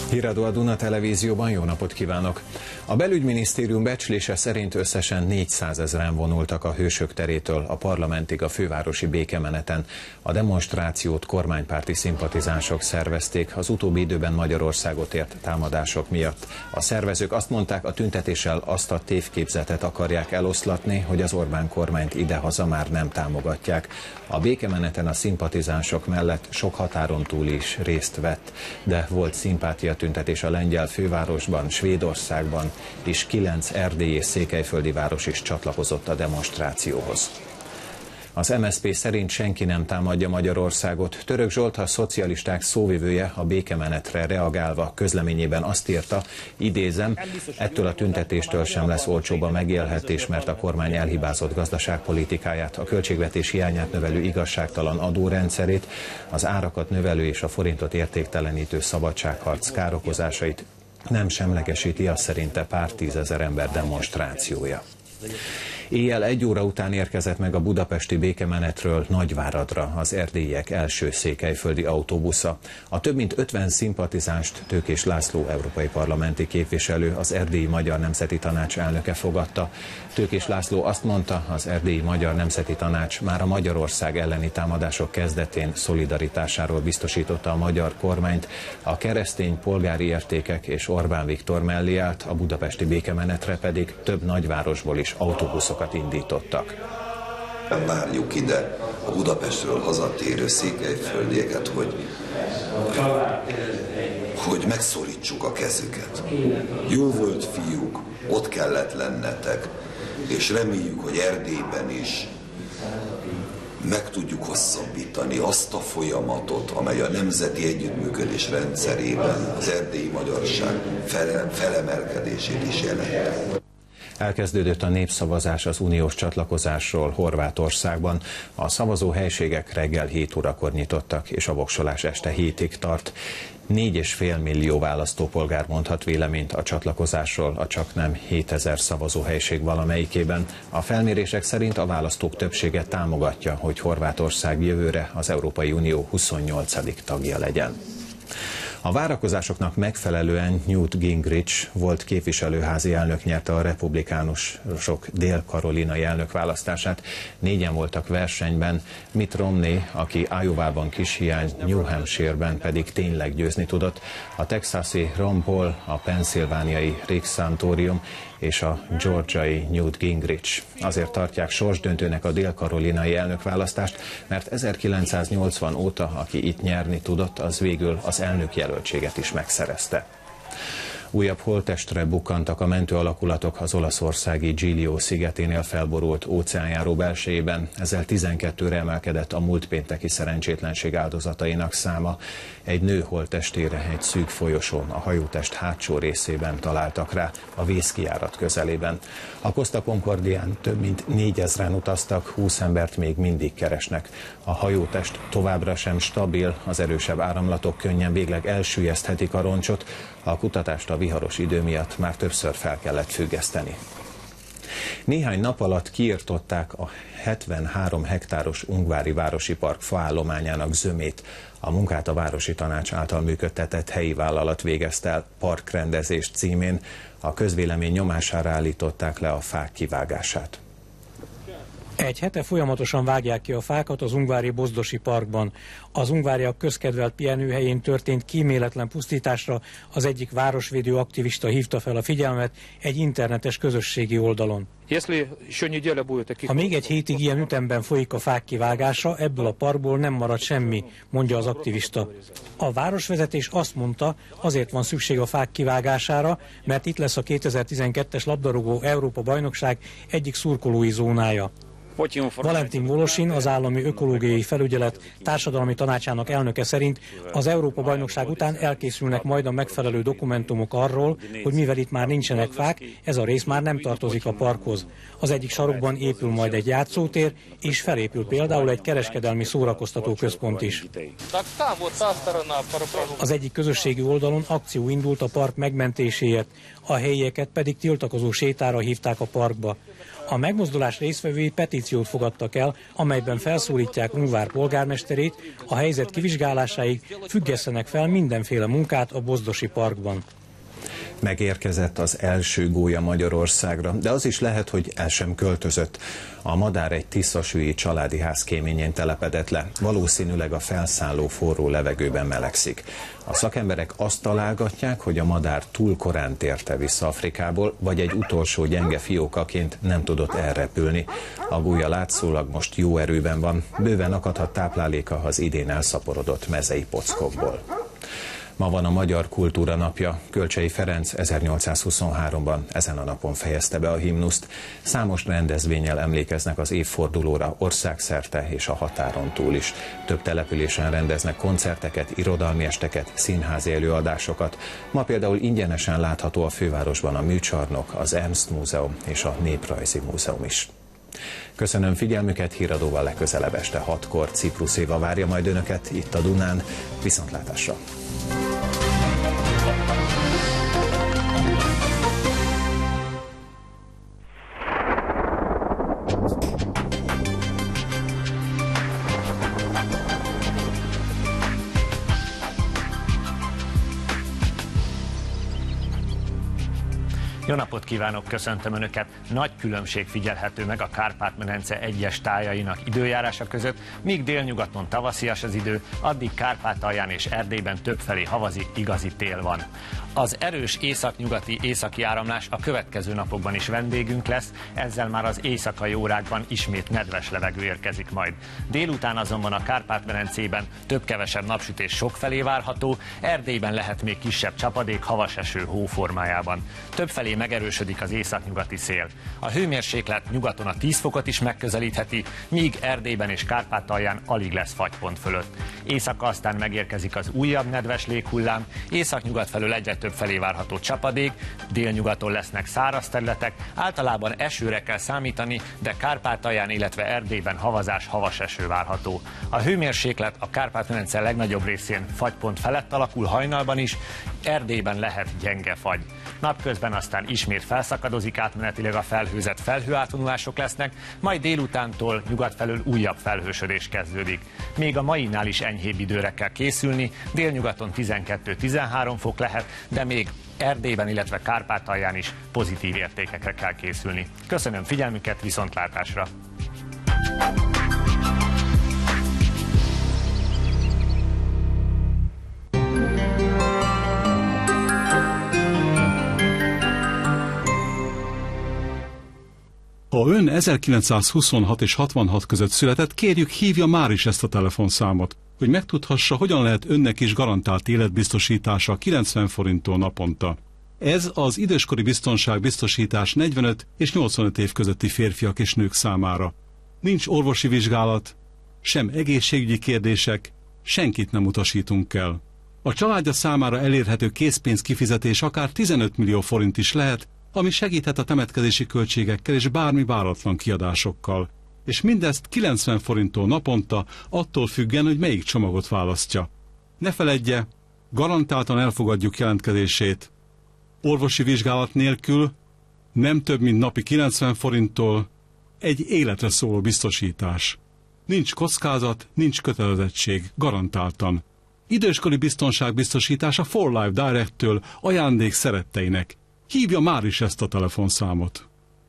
Híradó a Duna Televízióban, jó napot kívánok! A belügyminisztérium becslése szerint összesen 400 000-en vonultak a Hősök terétől a parlamentig a fővárosi békemeneten. A demonstrációt kormánypárti szimpatizánsok szervezték az utóbbi időben Magyarországot ért támadások miatt. A szervezők azt mondták, a tüntetéssel azt a tévképzetet akarják eloszlatni, hogy az Orbán kormányt idehaza már nem támogatják. A békemeneten a szimpatizánsok mellett sok határon túl is részt vett, de volt szimpátiatüntetés a lengyel fővárosban, Svédországban, és 9 erdélyi és székelyföldi város is csatlakozott a demonstrációhoz. Az MSZP szerint senki nem támadja Magyarországot. Török Zsolt, a szocialisták szóvivője, a békemenetre reagálva közleményében azt írta, idézem, ettől a tüntetéstől sem lesz olcsóbb a megélhetés, mert a kormány elhibázott gazdaságpolitikáját, a költségvetés hiányát növelő igazságtalan adórendszerét, az árakat növelő és a forintot értéktelenítő szabadságharc károkozásait nem semlegesíti a szerinte pár tízezer ember demonstrációja. Éjjel 1 óra után érkezett meg a budapesti békemenetről Nagyváradra az erdélyiek első székelyföldi autóbusza. A több mint 50 szimpatizánst Tőkés László európai parlamenti képviselő, az Erdélyi Magyar Nemzeti Tanács elnöke fogadta. Tőkés László azt mondta, az Erdélyi Magyar Nemzeti Tanács már a Magyarország elleni támadások kezdetén szolidaritásáról biztosította a magyar kormányt, a keresztény polgári értékek és Orbán Viktor mellé állt, a budapesti békemenetre pedig több nagyvárosból is autóbuszokat indítottak. Várjuk ide a Budapestről hazatérő székelyföldieket, hogy megszorítsuk a kezüket. Jó volt, fiúk, ott kellett lennetek, és reméljük, hogy Erdélyben is meg tudjuk hosszabbítani azt a folyamatot, amely a nemzeti együttműködés rendszerében az erdélyi magyarság felemelkedését is jelenti. Elkezdődött a népszavazás az uniós csatlakozásról Horvátországban. A szavazóhelységek reggel 7 órakor nyitottak, és a voksolás este 7-ig tart. 4,5 millió választópolgár mondhat véleményt a csatlakozásról a csaknem 7000 szavazóhelység valamelyikében. A felmérések szerint a választók többsége támogatja, hogy Horvátország jövőre az Európai Unió 28. tagja legyen. A várakozásoknak megfelelően Newt Gingrich volt képviselőházi elnök nyerte a republikánusok dél-karolinai elnökválasztását. 4-en voltak versenyben, Mitt Romney, aki Iowában kis hiány, New Hampshire-ben pedig tényleg győzni tudott, a texasi Ron Paul, a pennsylvániai Rick Santorum és a georgiai Newt Gingrich. Azért tartják sorsdöntőnek a dél-karolinai elnökválasztást, mert 1980 óta, aki itt nyerni tudott, az végül az elnökjelöltséget is megszerezte. Újabb holttestre bukkantak a mentőalakulatok az olaszországi Giglio szigeténél felborult óceánjáró belsejében. Ezzel 12-re emelkedett a múlt pénteki szerencsétlenség áldozatainak száma. Egy nő holttestére egy szűk folyosón, a hajótest hátsó részében találtak rá, a vészkijárat közelében. A Costa Concordián több mint 4000-en utaztak, 20 embert még mindig keresnek. A hajótest továbbra sem stabil, az erősebb áramlatok könnyen végleg elsüllyeszthetik a roncsot, a kutatást a viharos idő miatt már többször fel kellett függeszteni. Néhány nap alatt kiirtották a 73 hektáros Ungvári Városi Park faállományának zömét. A munkát a Városi Tanács által működtetett helyi vállalat végezte el parkrendezés címén. A közvélemény nyomására állították le a fák kivágását. Egy hete folyamatosan vágják ki a fákat az ungvári Bozdosi parkban. Az ungváriak közkedvelt pihenőhelyén történt kíméletlen pusztításra az egyik városvédő aktivista hívta fel a figyelmet egy internetes közösségi oldalon. Ha még egy hétig ilyen ütemben folyik a fák kivágása, ebből a parkból nem marad semmi, mondja az aktivista. A városvezetés azt mondta, azért van szükség a fák kivágására, mert itt lesz a 2012-es labdarúgó Európa-bajnokság egyik szurkolói zónája. Valentin Volosin, az Állami Ökológiai Felügyelet társadalmi tanácsának elnöke szerint az Európa-bajnokság után elkészülnek majd a megfelelő dokumentumok arról, hogy mivel itt már nincsenek fák, ez a rész már nem tartozik a parkhoz. Az egyik sarokban épül majd egy játszótér, és felépül például egy kereskedelmi szórakoztató központ is. Az egyik közösségi oldalon akció indult a park megmentéséért, a helyieket pedig tiltakozó sétára hívták a parkba. A megmozdulás résztvevői petíciót petíciót fogadtak el, amelyben felszólítják Ungvár polgármesterét a helyzet kivizsgálásáig függesszenek fel mindenféle munkát a Bozdosi parkban. Megérkezett az első gólya Magyarországra, de az is lehet, hogy el sem költözött. A madár egy tiszasúlyi családi ház kéményén telepedett le, valószínűleg a felszálló forró levegőben melegszik. A szakemberek azt találgatják, hogy a madár túl korán térte vissza Afrikából, vagy egy utolsó gyenge fiókaként nem tudott elrepülni. A gólya látszólag most jó erőben van, bőven akadhat tápláléka az idén elszaporodott mezei pockokból. Ma van a Magyar Kultúra Napja. Kölcsey Ferenc 1823-ban ezen a napon fejezte be a himnuszt. Számos rendezvénnyel emlékeznek az évfordulóra országszerte és a határon túl is. Több településen rendeznek koncerteket, irodalmi esteket, színházi előadásokat. Ma például ingyenesen látható a fővárosban a Műcsarnok, az Ernst Múzeum és a Néprajzi Múzeum is. Köszönöm figyelmüket, híradóval legközelebb este 6-kor Ciprus Éva várja majd önöket itt a Dunán. Viszontlátásra! Jó napot kívánok, köszöntöm Önöket! Nagy különbség figyelhető meg a Kárpát-medence egyes tájainak időjárása között, míg délnyugaton tavaszias az idő, addig Kárpátalján és Erdélyben többfelé havazi, igazi tél van. Az erős északnyugati északi áramlás a következő napokban is vendégünk lesz, ezzel már az éjszakai órákban ismét nedves levegő érkezik majd. Délután azonban a Kárpát-medencében több-kevesebb napsütés sokfelé várható, Erdélyben lehet még kisebb csapadék havaseső hó formájában. Többfelé megerősödik az északnyugati szél. A hőmérséklet nyugaton a 10 fokot is megközelítheti, míg Erdélyben és Kárpátalján alig lesz fagypont fölött. Éjszaka aztán megérkezik az újabb nedves léghullám, északnyugat felől egyre több felé várható csapadék, délnyugaton lesznek száraz területek, általában esőre kell számítani, de Kárpátalján, illetve Erdélyben havazás, havas eső várható. A hőmérséklet a Kárpát-medence legnagyobb részén fagypont felett alakul hajnalban is, Erdélyben lehet gyenge fagy. Napközben aztán ismét felszakadozik átmenetileg a felhőzet, felhőátvonulások lesznek, majd délutántól nyugat felől újabb felhősödés kezdődik. Még a mainál is enyhébb időre kell készülni, délnyugaton 12-13 fok lehet, de még Erdélyben, illetve Kárpátalján is pozitív értékekre kell készülni. Köszönöm figyelmüket, viszontlátásra! Ha ön 1926 és 66 között született, kérjük, hívja már is ezt a telefonszámot, hogy megtudhassa, hogyan lehet önnek is garantált életbiztosítása 90 forinttól naponta. Ez az időskori biztonságbiztosítás 45 és 85 év közötti férfiak és nők számára. Nincs orvosi vizsgálat, sem egészségügyi kérdések, senkit nem utasítunk el. A családja számára elérhető készpénz kifizetés akár 15 millió forint is lehet, ami segíthet a temetkezési költségekkel és bármi váratlan kiadásokkal. És mindezt 90 forinttól naponta, attól függen, hogy melyik csomagot választja. Ne feledje, garantáltan elfogadjuk jelentkezését. Orvosi vizsgálat nélkül, nem több, mint napi 90 forinttól, egy életre szóló biztosítás. Nincs kockázat, nincs kötelezettség, garantáltan. Időskori biztonságbiztosítás a For Life Direct-től ajándék szeretteinek. Hívja már is ezt a telefonszámot.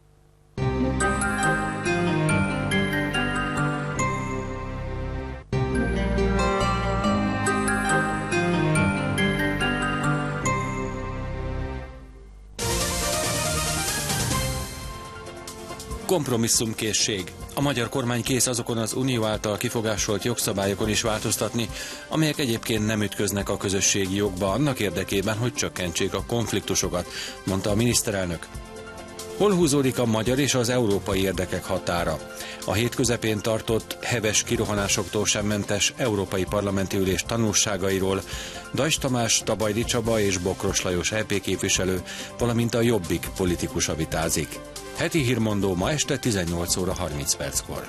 Kompromisszumkészség. A magyar kormány kész azokon az unió által kifogásolt jogszabályokon is változtatni, amelyek egyébként nem ütköznek a közösségi jogba annak érdekében, hogy csökkentsék a konfliktusokat, mondta a miniszterelnök. Hol húzódik a magyar és az európai érdekek határa? A hét közepén tartott heves kirohanásoktól sem mentes európai parlamenti ülés tanulságairól Dajs Tamás, Tabajdi Csaba és Bokros Lajos EP képviselő, valamint a Jobbik politikusa vitázik. Heti hírmondó ma este 18 óra 30 perckor.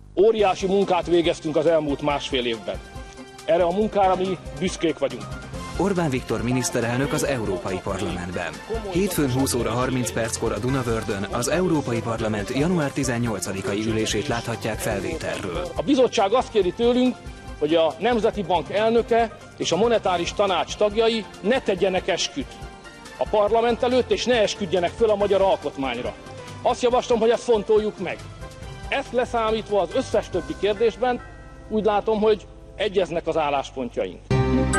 Óriási munkát végeztünk az elmúlt másfél évben. Erre a munkára mi büszkék vagyunk. Orbán Viktor miniszterelnök az Európai Parlamentben. Hétfőn 20 óra 30 perckor a Dunavördön az Európai Parlament január 18-ai ülését láthatják felvételről. A bizottság azt kéri tőlünk, hogy a Nemzeti Bank elnöke és a Monetáris Tanács tagjai ne tegyenek esküt a parlament előtt, és ne esküdjenek föl a magyar alkotmányra. Azt javaslom, hogy ezt fontoljuk meg. Ezt leszámítva az összes többi kérdésben úgy látom, hogy egyeznek az álláspontjaink.